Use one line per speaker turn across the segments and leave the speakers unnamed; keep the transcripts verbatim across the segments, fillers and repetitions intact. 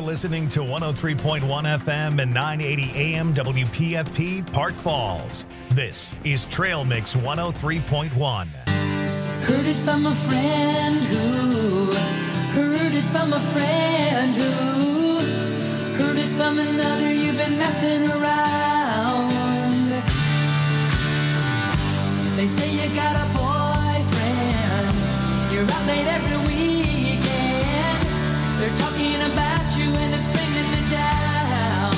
listening to one oh three point one F M and nine eighty A M W P F P Park Falls. This is Trail Mix one oh three point one.
Heard it from a friend who, heard it from a friend who, heard it from another, you've been messing around. They say you got a boyfriend, you're out late every weekend. They're talking about you and it's bringing me down.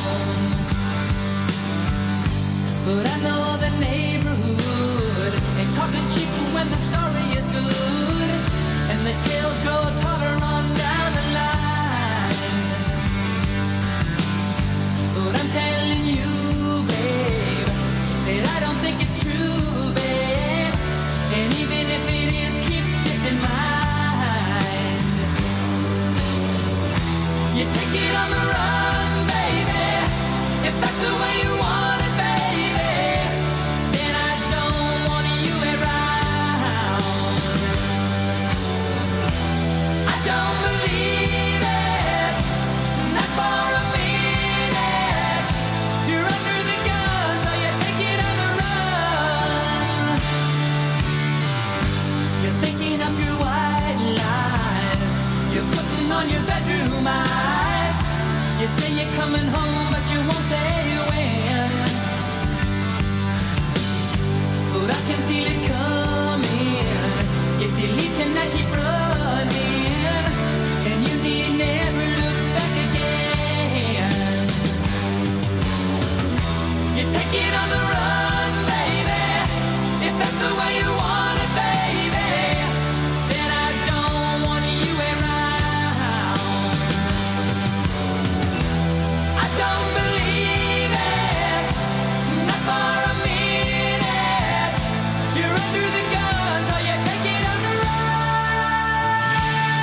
But I know the neighborhood, and talk is cheap when the story is good, and the tales grow taller on down the line. But I'm telling you, babe, that I don't think it's true, babe. And even if it is, keep this in mind. You take it on the run, baby, if that's the way you want it, baby. Then I don't want you around. I don't believe it, not for a minute. You're under the gun, so you take it on the run. You're thinking of your white lies, you're putting on your bedroom eyes. You say you're coming home, but you won't say when. But I can feel it coming. If you leave tonight, keep running, and you need never look back again. You take it on the run, baby, if that's the way you want it, baby. Then I don't want you around. I don't believe it, not for a minute. You're under the gun, so you take it on the run.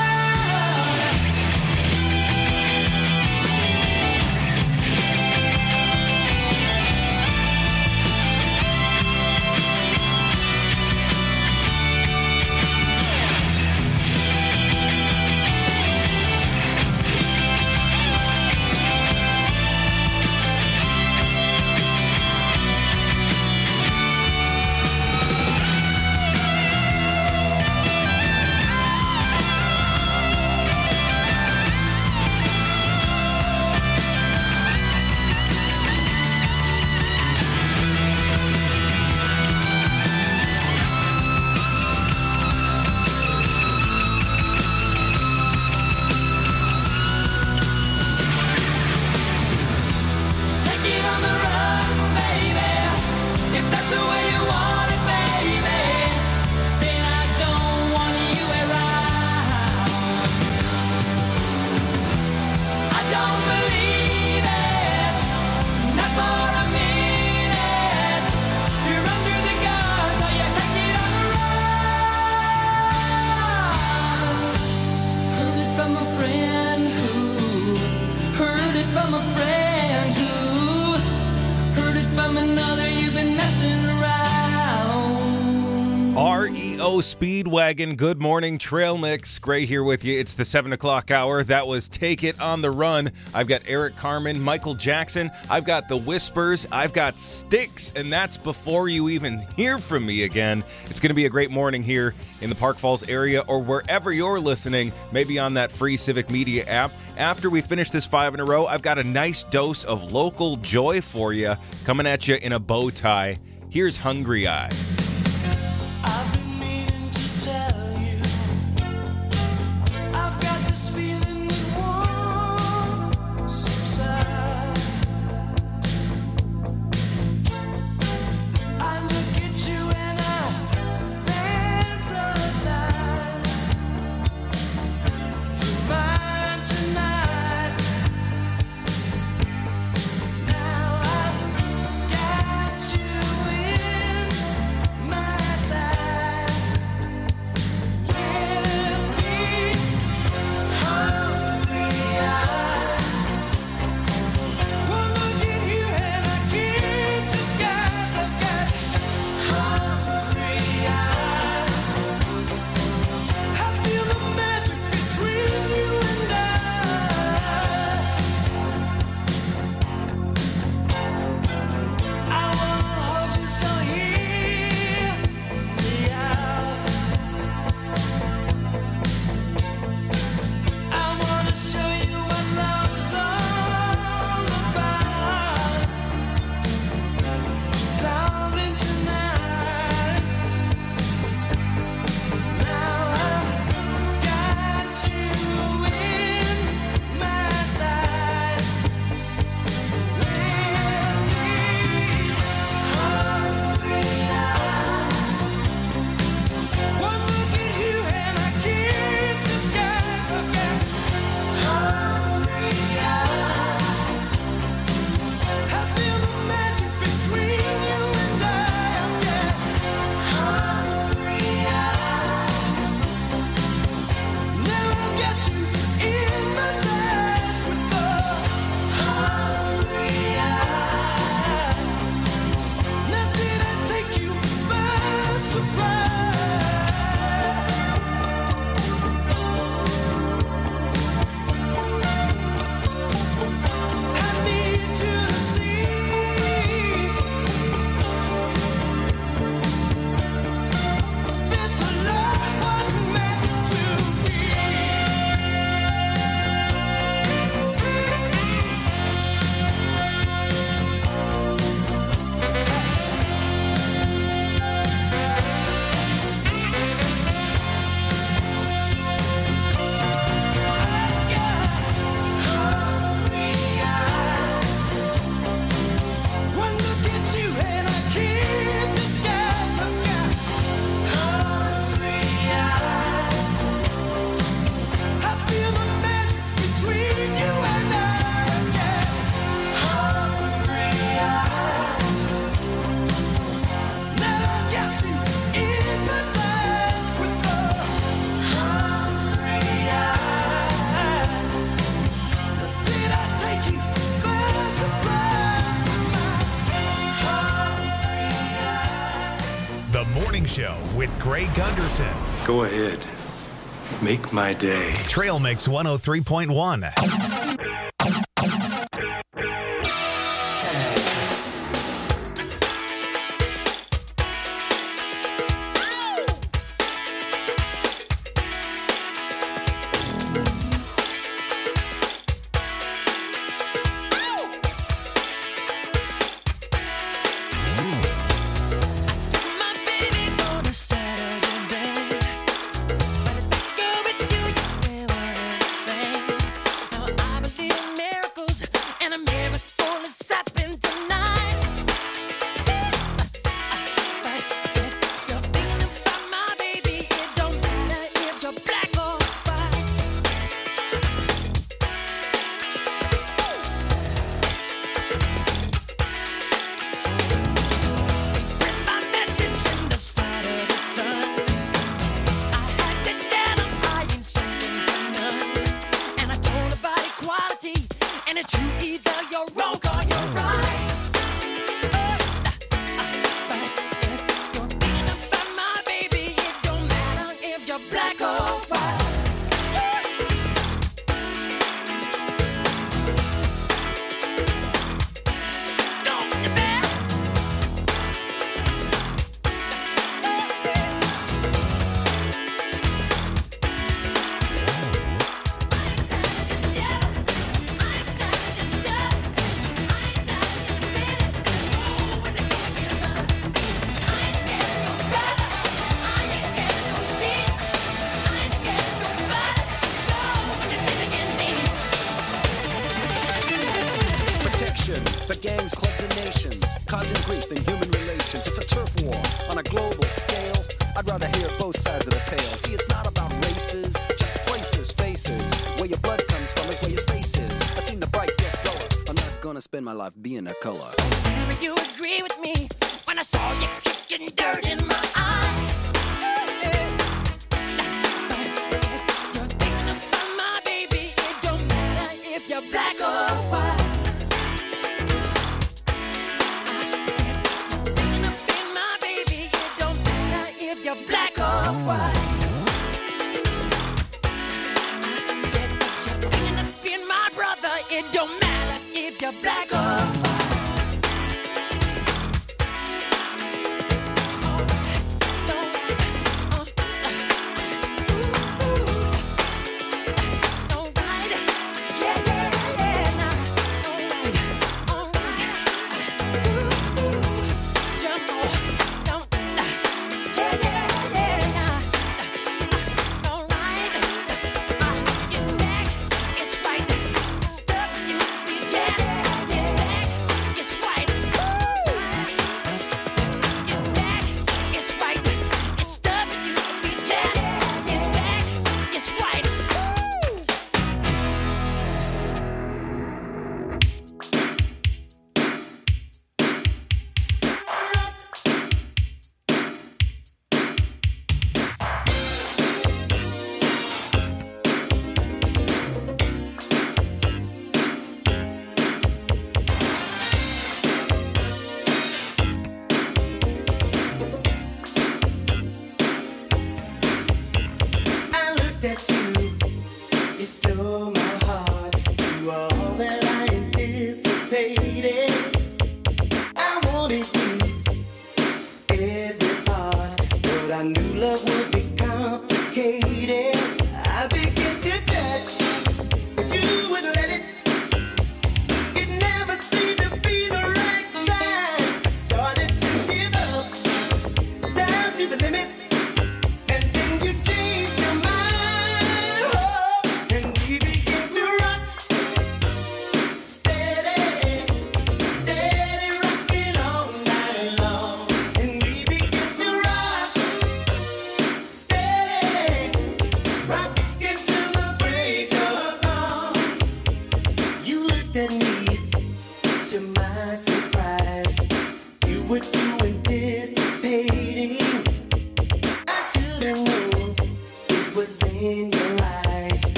Take it on the run, baby, if that's the way you want it, baby. Then I don't want you around. I don't believe it, not for a minute. You're under the gun, so you take it on the run. Heard it from a friend who, heard it from a friend who, heard it from another, you've been messing around.
R E O Speedwagon, good morning, Trail Mix. Gray here with you. It's the seven o'clock hour. That was Take It on the Run. I've got Eric Carmen, Michael Jackson. I've got The Whispers. I've got Styx, and that's before you even hear from me again. It's going to be a great morning here in the Park Falls area or wherever you're listening, maybe on that free Civic Media app. After we finish this five in a row, I've got a nice dose of local joy for you coming at you in a bow tie. Here's Hungry Eye.
I've been meaning to tell you, I've got this feeling that won't subside. I look at you and I fantasize. You're mine tonight. Now I've got you in
Show with Greg Gunderson.
Go ahead. Make my day.
Trail Mix one oh three point one.
Spend my life being a color.
Tell me you agree with me when I saw you kicking dirt in my eye. You're thinking about my baby. It don't matter if you're black or white. I said you're thinking about my baby. It don't matter if you're black or white. I said you're thinking of being my brother. It don't matter if you're black or white.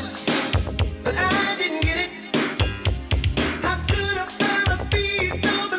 But I didn't get it. How could I find a piece of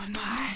on my...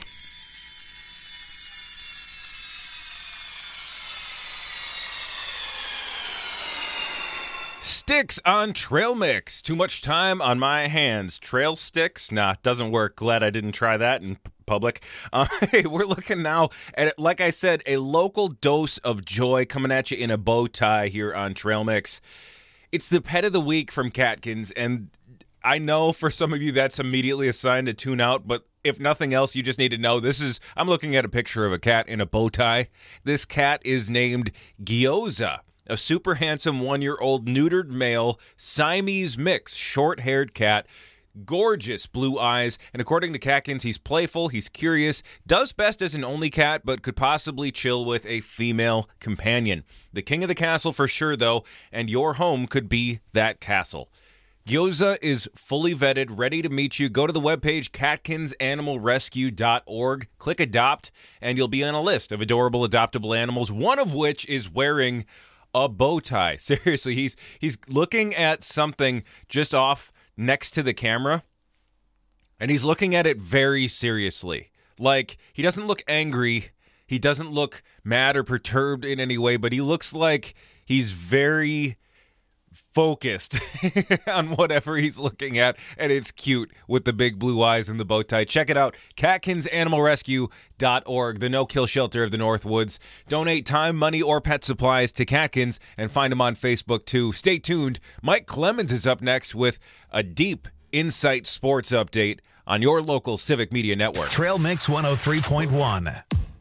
Sticks on trail mix. Too much time on my hands. Trail sticks? Nah, doesn't work. Glad I didn't try that in p- public. Uh, hey, we're looking now at, like I said, a local dose of joy coming at you in a bow tie here on Trail Mix. It's the pet of the week from Catkins, and I know for some of you that's immediately a sign to tune out, but if nothing else, you just need to know this is, I'm looking at a picture of a cat in a bow tie. This cat is named Gyoza. A super handsome one-year-old neutered male Siamese mix, short-haired cat, gorgeous blue eyes, and according to Catkins, he's playful, he's curious, does best as an only cat, but could possibly chill with a female companion. The king of the castle for sure, though, and your home could be that castle. Gyoza is fully vetted, ready to meet you. Go to the webpage catkins animal rescue dot org, click adopt, and you'll be on a list of adorable adoptable animals, one of which is wearing a bow tie. Seriously, he's he's looking at something just off next to the camera, and he's looking at it very seriously. Like, he doesn't look angry, he doesn't look mad or perturbed in any way, but he looks like he's very focused on whatever he's looking at, and it's cute with the big blue eyes and the bow tie. Check it out, catkins animal rescue dot org, the no-kill shelter of the North Woods. Donate time, money, or pet supplies to Catkins, and find him on Facebook too. Stay tuned. Mike Clemens is up next with a deep Insight Sports update on your local Civic Media Network.
Trail Mix one oh three point one.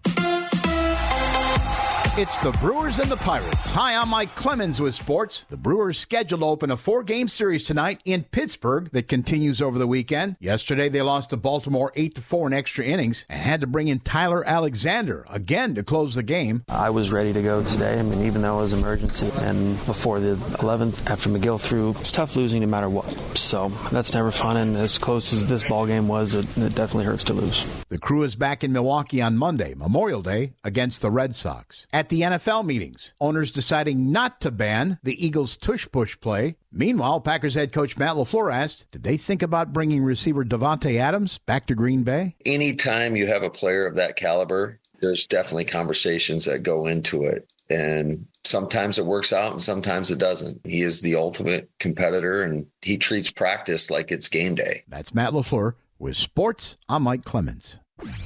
It's the Brewers and the Pirates. Hi, I'm Mike Clemens with sports. The Brewers scheduled to open a four-game series tonight in Pittsburgh that continues over the weekend. Yesterday, they lost to Baltimore eight to four in extra innings and had to bring in Tyler Alexander again to close the game.
I was ready to go today. I mean, even though it was emergency. And before the eleventh, after McGill threw, it's tough losing no matter what. So that's never fun. And as close as this ball game was, it, it definitely hurts to lose.
The crew is back in Milwaukee on Monday, Memorial Day, against the Red Sox. At the N F L meetings, owners deciding not to ban the Eagles' tush-push play. Meanwhile, Packers head coach Matt LaFleur asked, did they think about bringing receiver Davante Adams back to Green Bay?
Anytime you have a player of that caliber, there's definitely conversations that go into it. And sometimes it works out and sometimes it doesn't. He is the ultimate competitor, and he treats practice like it's game day.
That's Matt LaFleur with sports. I'm Mike Clemens.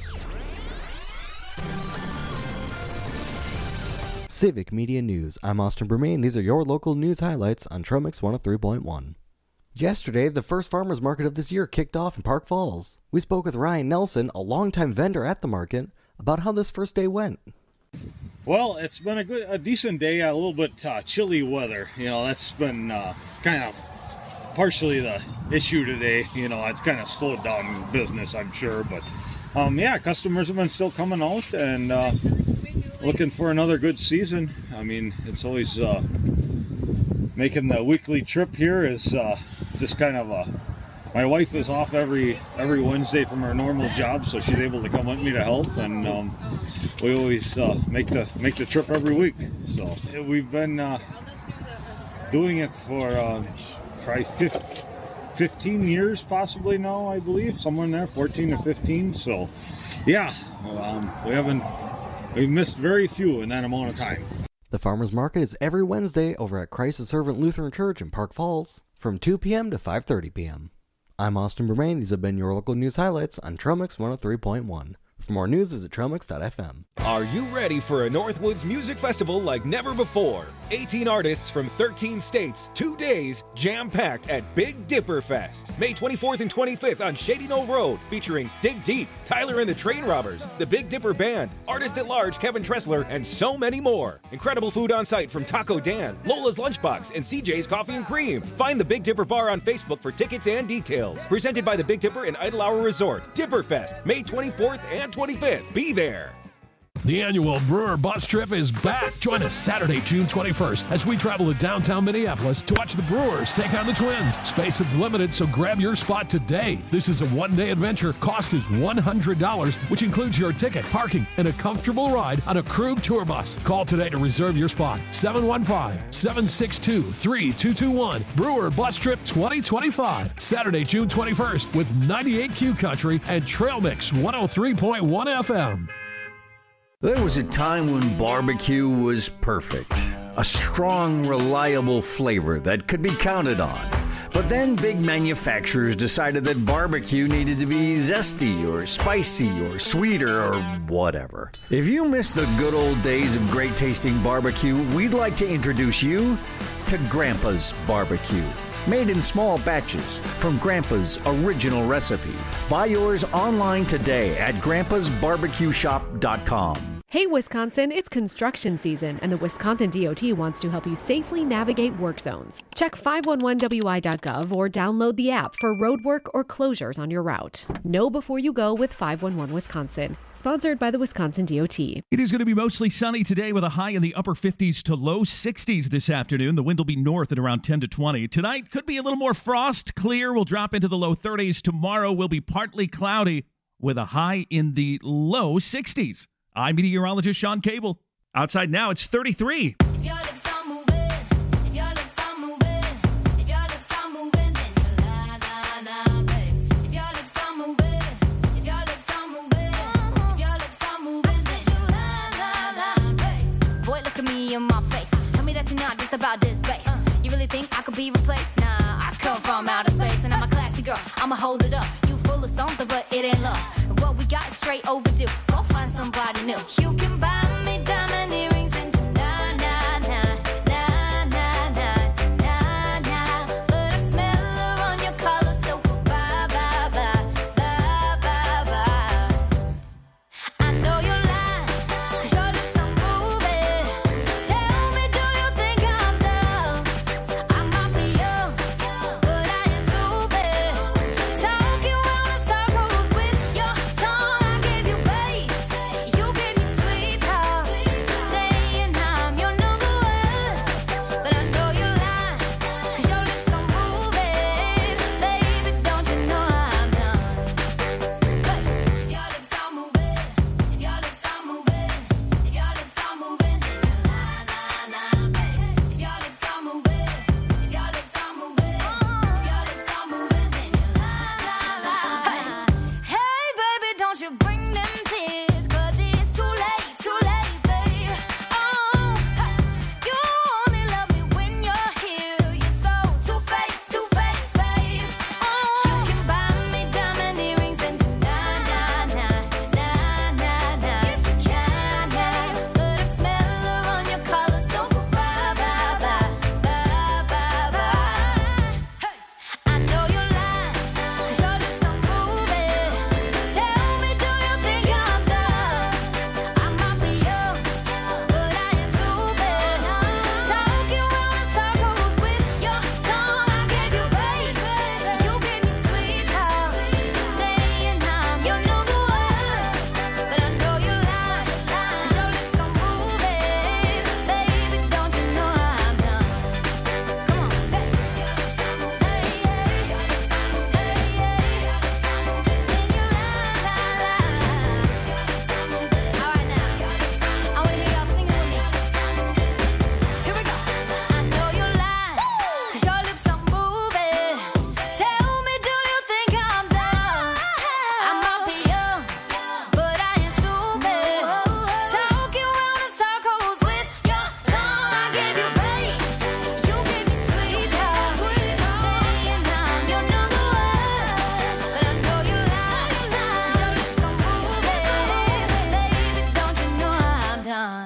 Civic Media News. I'm Austin Bermain. These are your local news highlights on Trail Mix one oh three point one. Yesterday, the first farmers market of this year kicked off in Park Falls. We spoke with Ryan Nelson, a longtime vendor at the market, about how this first day went.
Well, it's been a good, a decent day. A little bit uh, chilly weather. You know, that's been uh, kind of partially the issue today. You know, it's kind of slowed down business, I'm sure. But um, yeah, customers have been still coming out and uh, looking for another good season. I mean, it's always uh, making the weekly trip here is uh, just kind of a. My wife is off every every Wednesday from her normal job, so she's able to come with me to help, and um, we always uh, make the make the trip every week. So we've been uh, doing it for uh, probably fifteen years, possibly now, I believe, somewhere in there, fourteen to fifteen. So, yeah, um, we haven't we've missed very few in that amount of time.
The farmers market is every Wednesday over at Christ the Servant Lutheran Church in Park Falls from two p.m. to five thirty p.m. I'm Austin Bermain. These have been your local news highlights on Trail Mix one oh three point one. For more news, visit trail mix dot f m.
Are you ready for a Northwoods music festival like never before? eighteen artists from thirteen states, two days, jam-packed at Big Dipper Fest. May twenty-fourth and twenty-fifth on Shady Knoll Road, featuring Dig Deep, Tyler and the Train Robbers, the Big Dipper Band, Artist at Large Kevin Tressler, and so many more. Incredible food on site from Taco Dan, Lola's Lunchbox, and C J's Coffee and Cream. Find the Big Dipper Bar on Facebook for tickets and details. Presented by the Big Dipper and Idle Hour Resort. Dipper Fest, May twenty-fourth and twenty-fifth. Be there.
The annual Brewer Bus Trip is back. Join us Saturday, June twenty-first, as we travel to downtown Minneapolis to watch the Brewers take on the Twins. Space is limited, so grab your spot today. This is a one-day adventure. Cost is one hundred dollars, which includes your ticket, parking, and a comfortable ride on a Krug tour bus. Call today to reserve your spot. seven one five, seven six two, three two two one. Brewer Bus Trip twenty twenty-five. Saturday, June twenty-first, with ninety-eight Q Country and Trail Mix one oh three point one F M.
There was a time when barbecue was perfect. A strong, reliable flavor that could be counted on. But then big manufacturers decided that barbecue needed to be zesty or spicy or sweeter or whatever. If you miss the good old days of great tasting barbecue, we'd like to introduce you to Grandpa's Barbecue. Made in small batches from Grandpa's original recipe. Buy yours online today at grandpas barbecue shop dot com.
Hey, Wisconsin, it's construction season, and the Wisconsin D O T wants to help you safely navigate work zones. Check five one one W I dot gov or download the app for road work or closures on your route. Know before you go with five one one Wisconsin. Sponsored by the Wisconsin D O T.
It is going to be mostly sunny today with a high in the upper fifties to low sixties this afternoon. The wind will be north at around ten to twenty. Tonight could be a little more frost. Clear will drop into the low thirties. Tomorrow will be partly cloudy with a high in the low sixties. I'm meteorologist Sean Cable. Outside now, it's thirty-three.
If your lips are moving, if your lips are moving, if your lips are moving, then you la la la, babe. If your lips are moving, if your lips are moving, if your lips are moving, then you la la la, babe. Boy, look at me in my face. Tell me that you're not just about this bass. Uh, you really think I could be replaced? Nah, I come from outer space, and I'm a classy girl. I'ma hold it up. You full of something, but it ain't love. And what we got is straight overdue. Go find somebody new. You can buy me diamond earrings and na na na na na na na na. But I smell her on your collar, so bye bye bye bye bye bye. I know you're lying, 'cause your lips are moving. Tell me, do you think I'm dumb? I might be young, but I ain't stupid. Talking round in circles with your tongue. I gave you bass, you gave me sweet talk, saying I'm your number one. But I know you're lying, 'cause your lips are moving. Baby, don't you know I'm done? If your lips are moving, if your lips are moving, if your lips are moving, then you la la la, babe. If your lips are moving, if your lips are moving, if your lips are moving, then you la la la. Hey, baby, don't you bring them tears, 'cause it's too late, too late, babe. Oh, you only love me when you're here. You're so two-faced, two-faced, babe. Oh, you can buy me diamond earrings and na na na na na na. Yes, you can, yeah. But I smell her on your collar, so bye bye bye bye bye bye. Hey, I know you're lying, 'cause your lips are moving. Tell me, do you think I'm dumb? I might be young, but I ain't stupid. Talking round in circles with your tongue. I gave you bass, you gave me sweet talk, saying I'm your number one. But I know you're lying, 'cause your lips are moving. Baby, don't you know I'm done? Come on, say it. Your lips are moving, hey, hey. Your lips are moving, hey, hey. Your lips are moving, then you la la la. Your lips are moving. All right now, I wanna hear y'all singing with me. Here we go. I know you're lying, 'cause your lips are moving. Tell me, do you think I'm dumb? I might be young, but I ain't stupid. Talking round in circles with your tongue. I gave you bass, you gave me sweet talk, saying I'm your number one. But I know you're lying, 'cause your lips are moving. Baby, don't you know I'm done?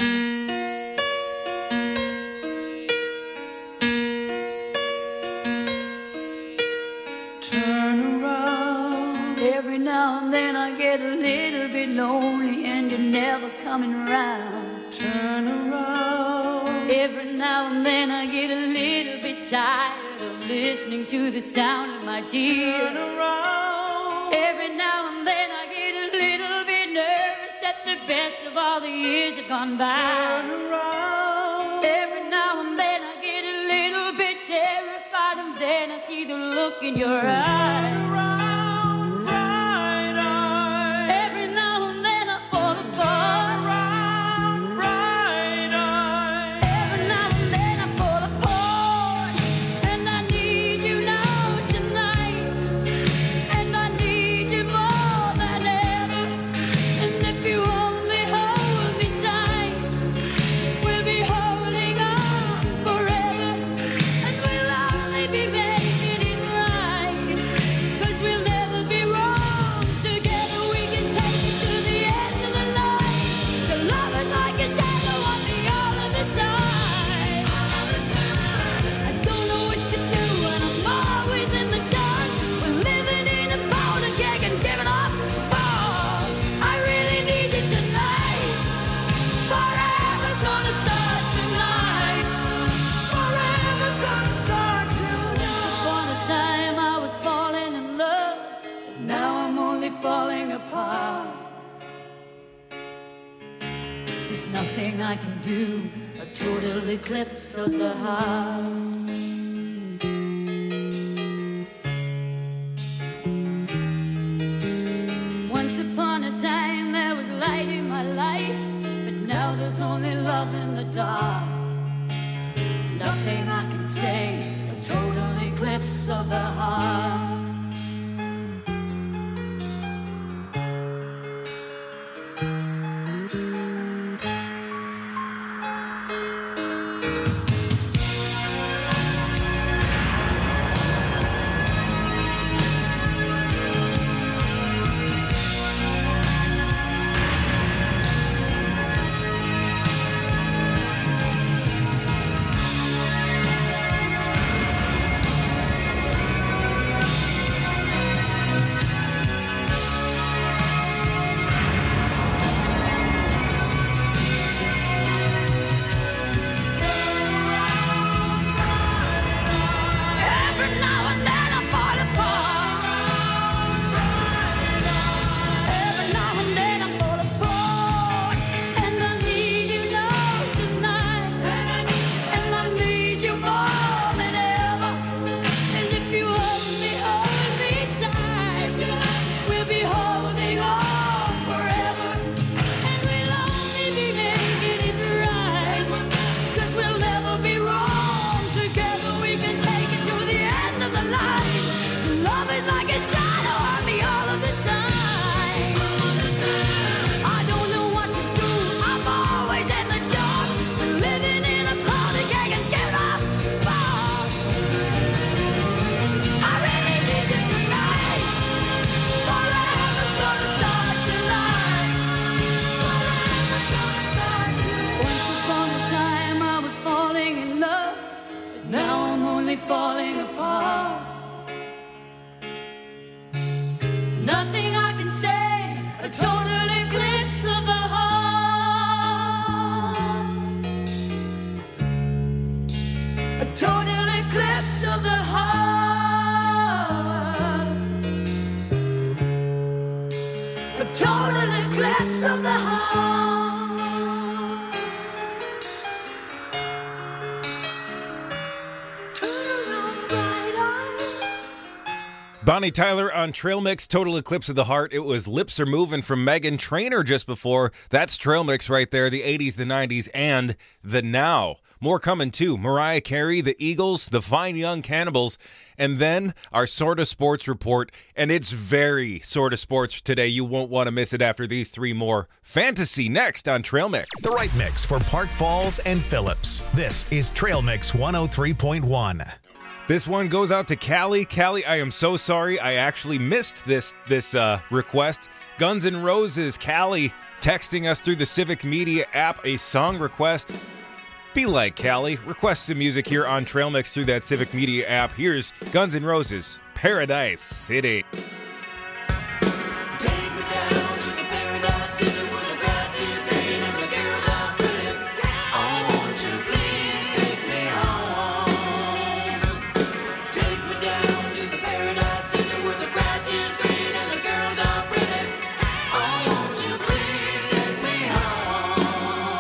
Turn around. Every now and then I get a little bit lonely and you're never coming around. Turn around. Every now and then I get a little bit tired of listening to the sound of my tears. Turn around. Every now and then I get a little bit nervous that the best of all the days are gone by. Turn around. Every now and then I get a little bit terrified, and then I see the look in your eyes. Turn around, bright eyes. Every now and then I fall apart. Turn around, bright eyes. Every now and then I fall apart, and I need you now tonight, and I need you more than ever. And if you only hold me tight, we'll be holding on forever, and we'll only be making it right, 'cause we'll never be wrong. Together we can take it to the end of the line. The love is like a shadow on me all of the time. I don't know what to do, and I'm always in the dark. We're living in a powder keg and giving up balls. I really need you tonight. Forever's gonna start tonight. Forever's gonna start tonight. Upon a time I was falling in love, but now I'm only falling apart. There's nothing I can do, a total eclipse of the heart. Once upon a time there was light in my life, but now there's only love in the dark. Nothing I can say, a total eclipse of the heart. Every now and then I fall apart. Every now and then I fall apart, and I need you now tonight, and I need you more than ever. And if you only hold me tight, we'll be holding on forever, and we'll only be making it right, 'cause we'll never be wrong. Together we can take it to the end of the line. Love is like a shadow on me all of the time. I don't know what to do, I'm always in the dark. Living in a powder keg and giving up sparks. I really need you tonight. Forever's gonna start tonight. Forever's gonna start tonight. Once upon a time I was falling in love, but now I'm only falling apart. Nothing I can say, a total eclipse of the heart. A total eclipse of the heart. A total eclipse of the heart. Turn around, bright eyes.
Bonnie Tyler on Trail Mix, Total Eclipse of the Heart. It was Lips Are Moving from Meghan Trainor just before. That's Trail Mix right there, the eighties, the nineties, and the now. More coming too. Mariah Carey, the Eagles, the Fine Young Cannibals, and then our Sorta Sports report. And it's very Sorta Sports today. You won't want to miss it after these three more. Fantasy next on Trail Mix.
The right mix for Park Falls and Phillips. This is Trail Mix one oh three point one.
This one goes out to Callie. Callie, I am so sorry. I actually missed this this uh, request. Guns N' Roses, Callie, texting us through the Civic Media app a song request. Be like Callie. Request some music here on Trail Mix through that Civic Media app. Here's Guns N' Roses, Paradise City.
Oh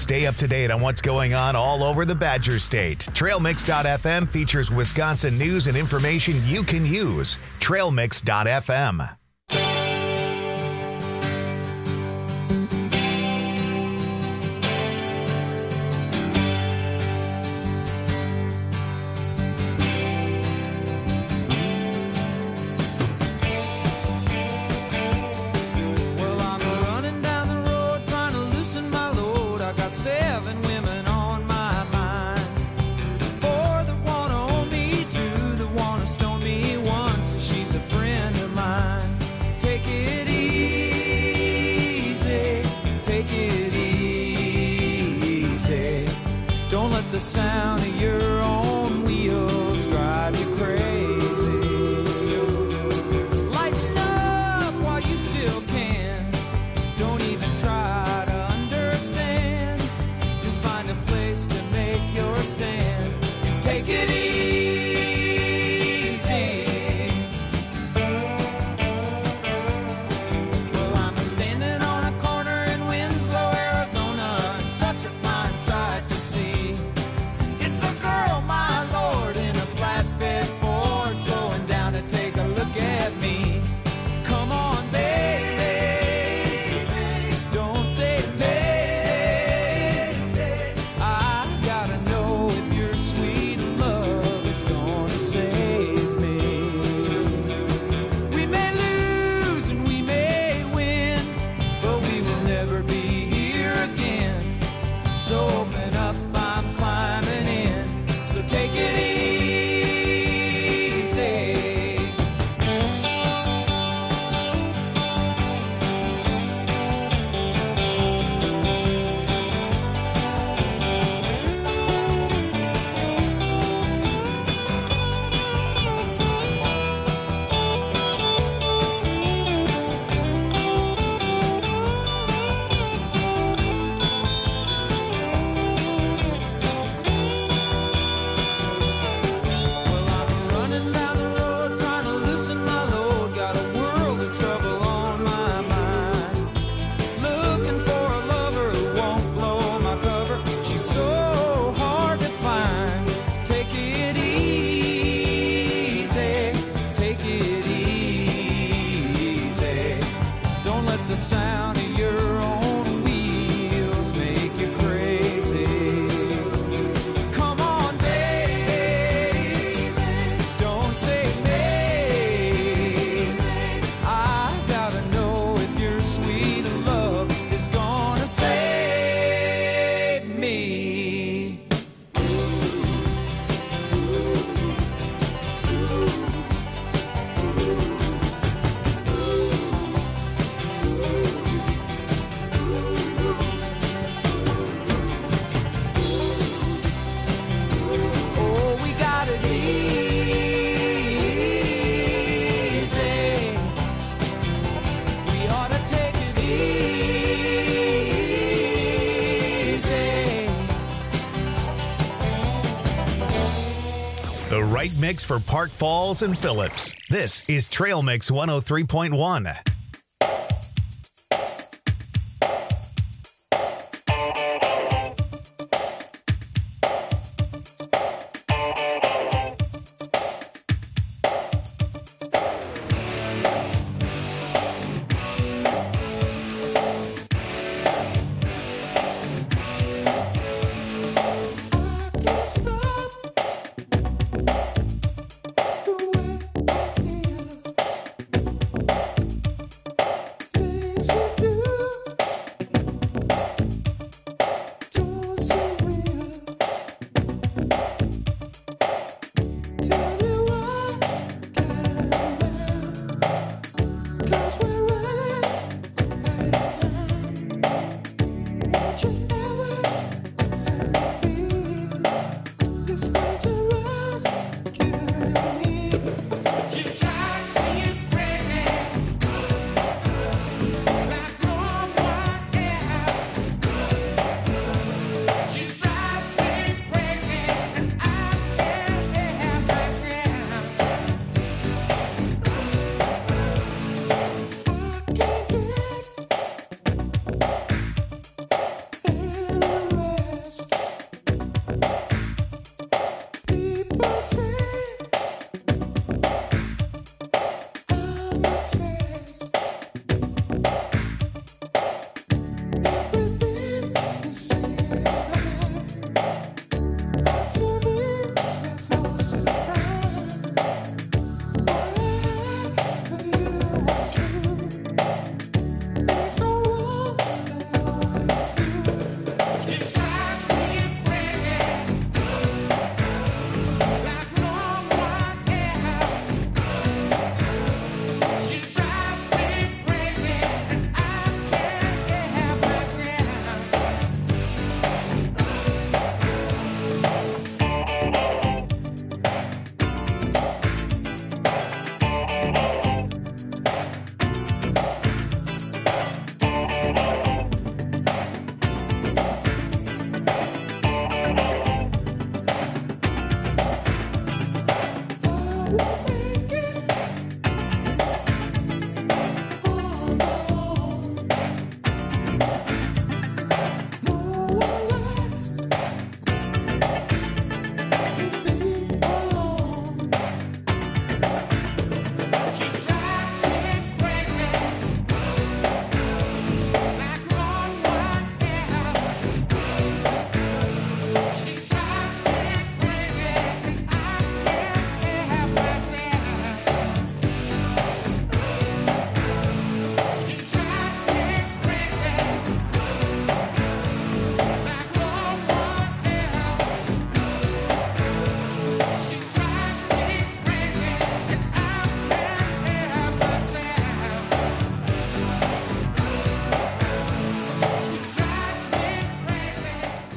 Stay up to date on what's going on all over the Badger State. Trail Mix dot f m features Wisconsin news and information you can use. Trail Mix dot f m.
Seven women on my mind. Four that wanna own me, two that wanna stone me, one says she's a friend of mine. Take it easy, take it easy. Don't let the sound of your own wheels drive you crazy. Lighten up while you still can. Don't even try to understand. Just find a place to make your stand and take it easy. Well, I'm standing on a corner in Winslow, Arizona, and such a fine sight to see. It's a girl, my lord, in a flatbed Ford, slowing down to take a look at me. Come on, baby, don't say baby. Save me. We may lose and we may win, but we will never be here again. So open up, I'm climbing in. So take it easy. The sound of your own wheels make you crazy. Come on, baby, don't say maybe. I gotta know if your sweet love is gonna save me.
The right mix for Park Falls and Phillips. This is Trail Mix one oh three point one.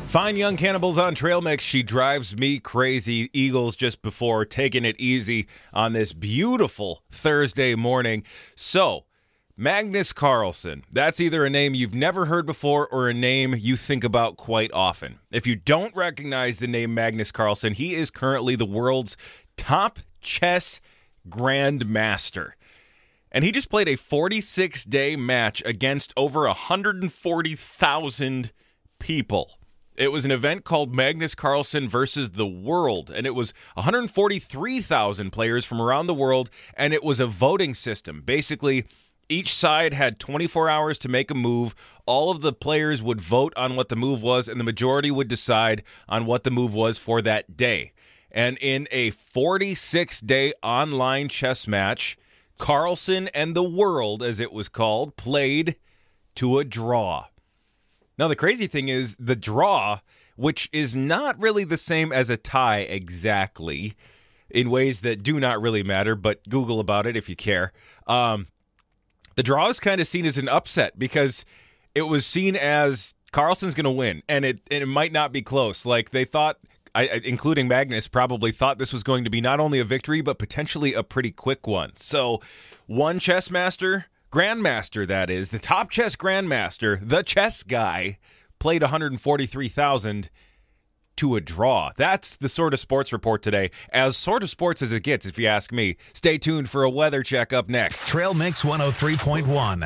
Fine Young Cannibals on Trail Mix. She drives me crazy. Eagles just before, taking it easy on this beautiful Thursday morning. So, Magnus Carlsen, that's either a name you've never heard before or a name you think about quite often. If you don't recognize the name Magnus Carlsen, he is currently the world's top chess grandmaster. And he just played a forty-six day match against over one hundred forty thousand people. It was an event called Magnus Carlsen versus the World, and it was one hundred forty-three thousand players from around the world, and it was a voting system. Basically, each side had twenty-four hours to make a move. All of the players would vote on what the move was, and the majority would decide on what the move was for that day. And in a forty-six day online chess match, Carlsen and the World, as it was called, played to a draw. Now, the crazy thing is the draw, which is not really the same as a tie exactly, in ways that do not really matter, but Google about it if you care. Um, the draw is kind of seen as an upset because it was seen as Carlsen's going to win, and it, and it might not be close. Like, they thought, I, including Magnus, probably thought this was going to be not only a victory, but potentially a pretty quick one. So, one chess master... Grandmaster, that is, the top chess grandmaster, the chess guy, played one hundred forty-three thousand to a draw. That's the sort of sports report today. As sort of sports as it gets, if you ask me. Stay tuned for a weather check up next.
Trail Mix one oh three point one.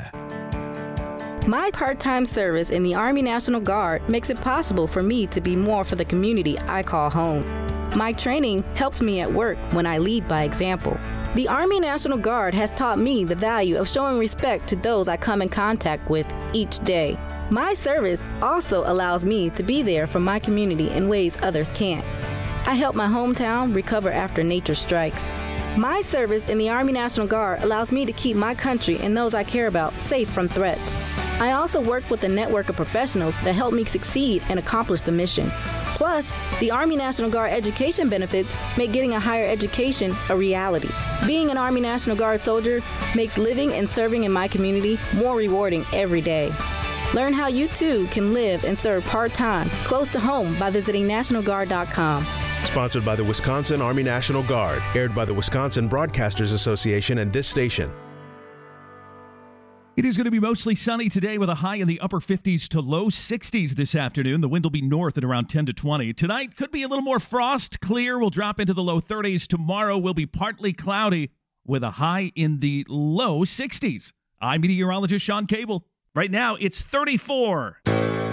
My part-time service in the Army National Guard makes it possible for me to be more for the community I call home. My training helps me at work when I lead by example. The Army National Guard has taught me the value of showing respect to those I come in contact with each day. My service also allows me to be there for my community in ways others can't. I help my hometown recover after nature strikes. My service in the Army National Guard allows me to keep my country and those I care about safe from threats. I also work with a network of professionals that help me succeed and accomplish the mission. Plus, the Army National Guard education benefits make getting a higher education a reality. Being an Army National Guard soldier makes living and serving in my community more rewarding every day. Learn how you too can live and serve part-time close to home by visiting national guard dot com.
Sponsored by the Wisconsin Army National Guard. Aired by the Wisconsin Broadcasters Association and this station.
It is going to be mostly sunny today with a high in the upper fifties to low sixties this afternoon. The wind will be north at around ten to twenty. Tonight could be a little more frost. Clear will drop into the low thirties. Tomorrow will be partly cloudy with a high in the low sixties. I'm meteorologist Sean Cable. Right now it's thirty-four.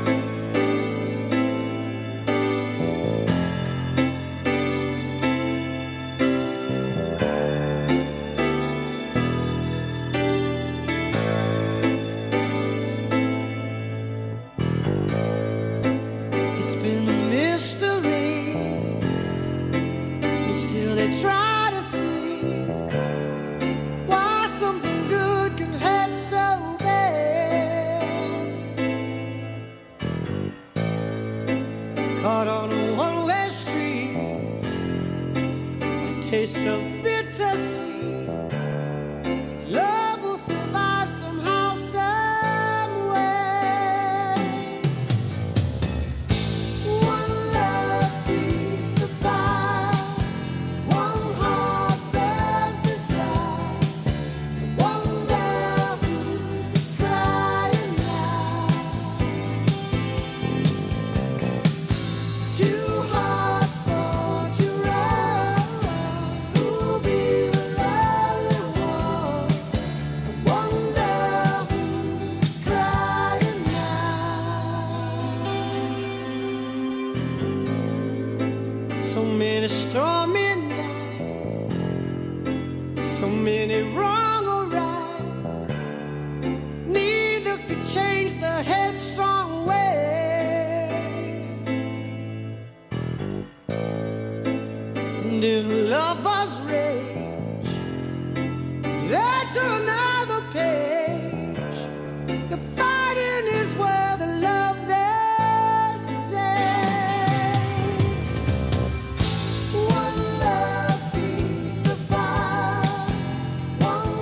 Try to see why something good can hurt so bad. Caught on a one-way street, a taste of bittersweet. Love will survive somehow, some way. One love feeds the fire. Stormy nights, so many wrong or rights. Neither could change the headstrong ways. And if lovers rage, they're to another page. The fighting is where the love they say. One love feeds the fire. One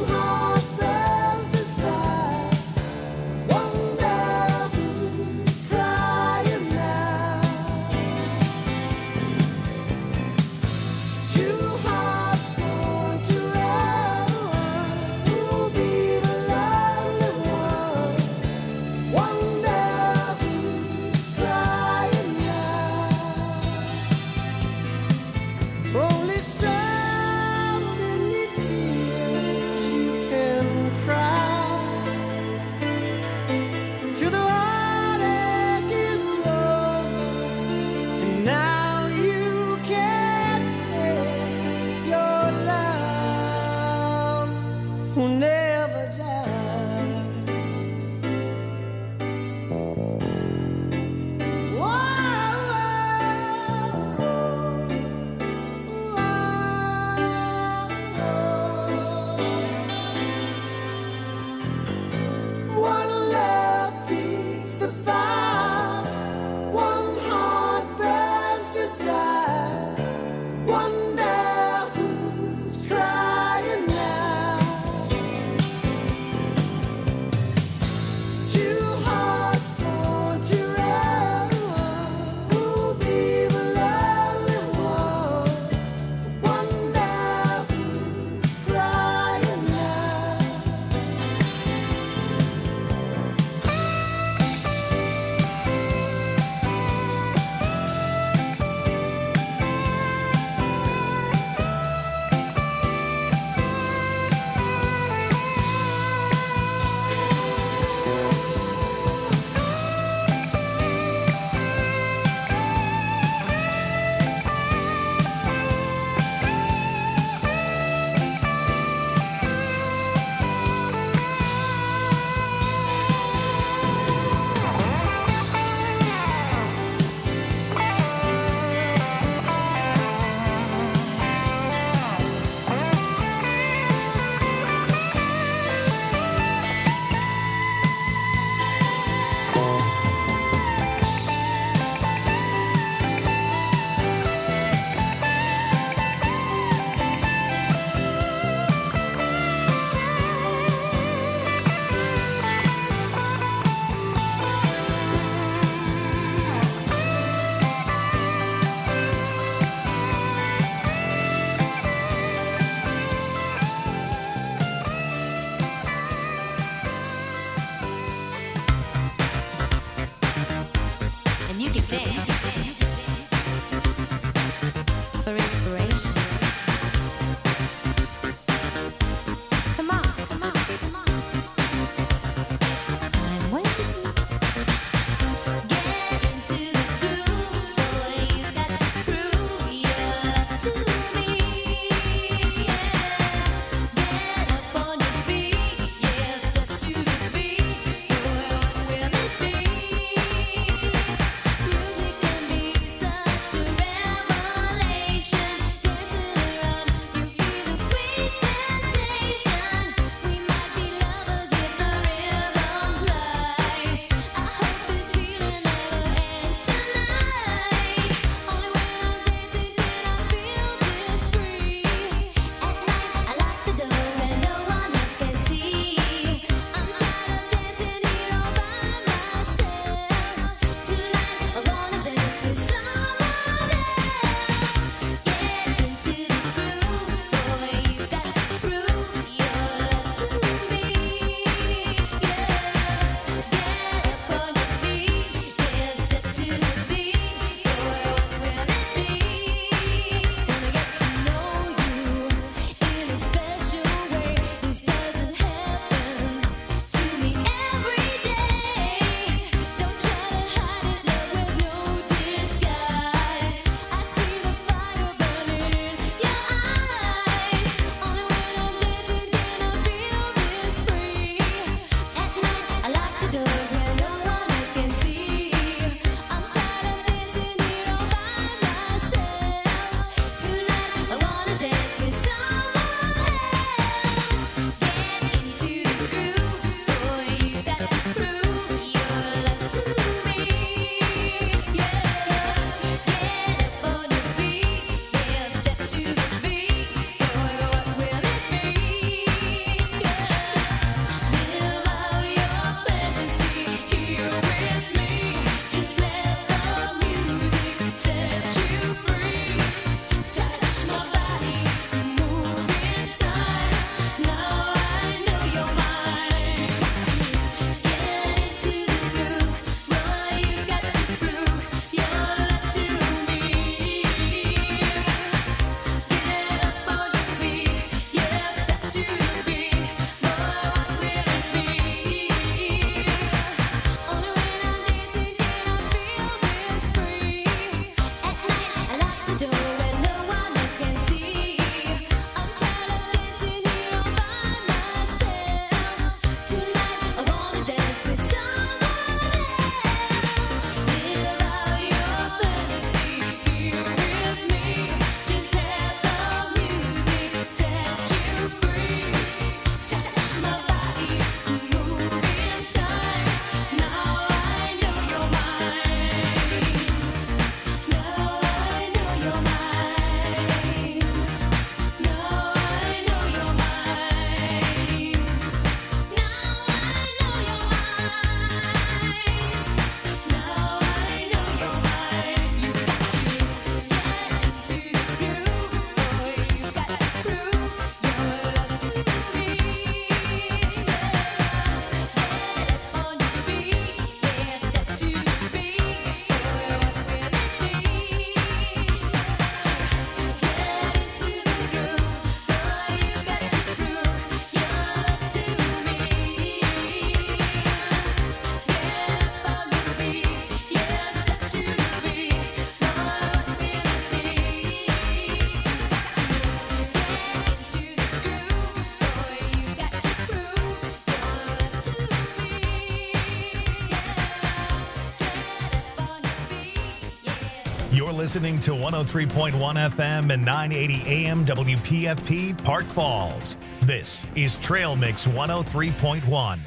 listening to one oh three point one F M and nine eighty A M W P F P Park Falls. This is Trail Mix one oh three point one.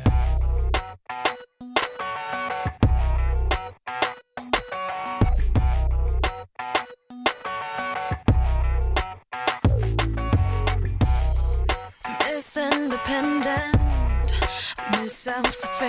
Miss Independent, Miss Self-Sufficient.